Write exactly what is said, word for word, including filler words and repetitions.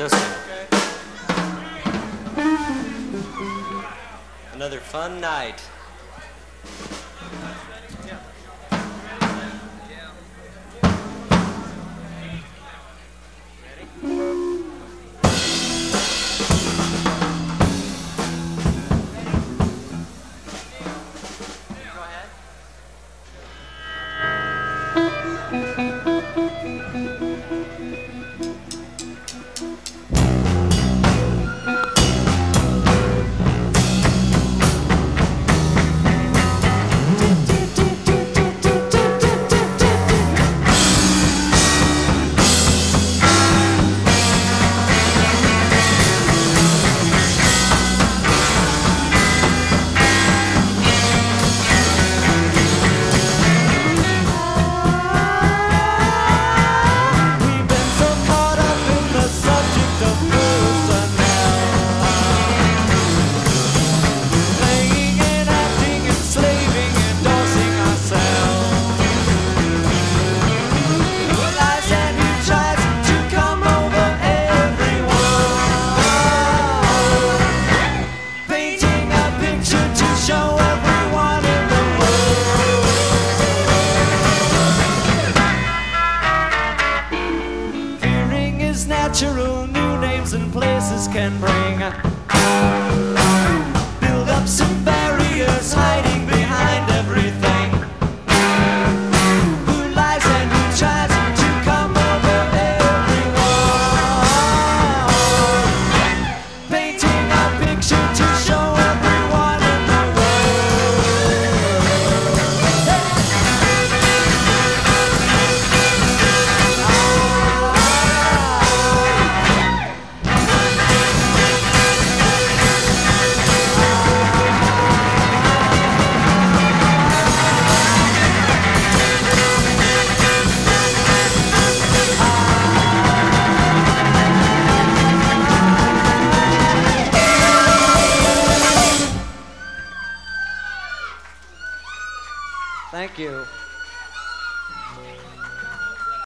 Justin. Another fun night. Natural, new names and places can bring. Build up some barriers hiding behind everything. Who lies and who tries to come over everyone, painting a picture to show everyone in the Thank you.